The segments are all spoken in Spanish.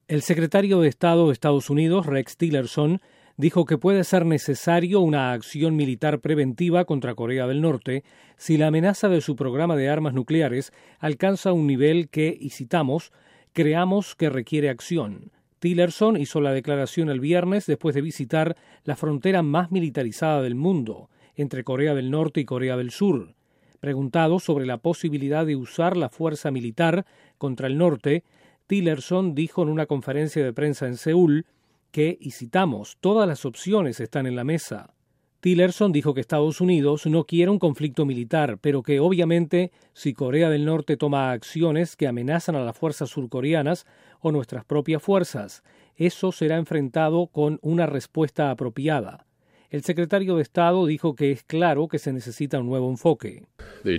El secretario de Estado de Estados Unidos, Rex Tillerson, dijo que puede ser necesario una acción militar preventiva contra Corea del Norte si la amenaza de su programa de armas nucleares alcanza un nivel que, y citamos, creamos que requiere acción. Tillerson hizo la declaración el viernes después de visitar la frontera más militarizada del mundo, entre Corea del Norte y Corea del Sur. Preguntado sobre la posibilidad de usar la fuerza militar contra el norte, Tillerson dijo en una conferencia de prensa en Seúl que, y citamos, todas las opciones están en la mesa. Tillerson dijo que Estados Unidos no quiere un conflicto militar, pero que obviamente si Corea del Norte toma acciones que amenazan a las fuerzas surcoreanas o nuestras propias fuerzas, eso será enfrentado con una respuesta apropiada. El secretario de Estado dijo que es claro que se necesita un nuevo enfoque.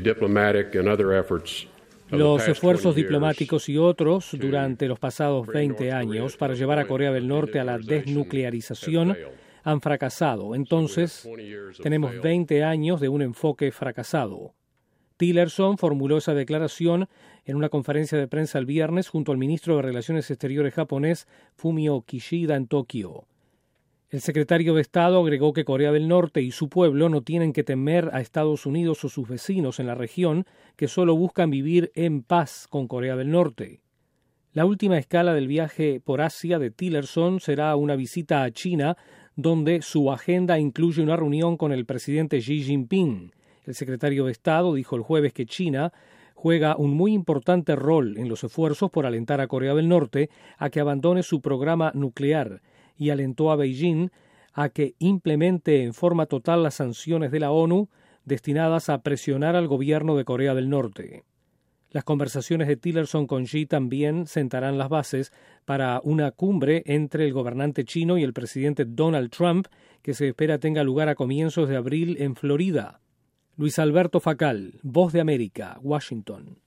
Los esfuerzos diplomáticos y otros durante los pasados 20 años para llevar a Corea del Norte a la desnuclearización han fracasado. Entonces, tenemos 20 años de un enfoque fracasado. Tillerson formuló esa declaración en una conferencia de prensa el viernes junto al ministro de Relaciones Exteriores japonés Fumio Kishida en Tokio. El secretario de Estado agregó que Corea del Norte y su pueblo no tienen que temer a Estados Unidos o sus vecinos en la región, que solo buscan vivir en paz con Corea del Norte. La última escala del viaje por Asia de Tillerson será una visita a China, donde su agenda incluye una reunión con el presidente Xi Jinping. El secretario de Estado dijo el jueves que China juega un muy importante rol en los esfuerzos por alentar a Corea del Norte a que abandone su programa nuclear, y alentó a Beijing a que implemente en forma total las sanciones de la ONU destinadas a presionar al gobierno de Corea del Norte. Las conversaciones de Tillerson con Xi también sentarán las bases para una cumbre entre el gobernante chino y el presidente Donald Trump, que se espera tenga lugar a comienzos de abril en Florida. Luis Alberto Facal, Voz de América, Washington.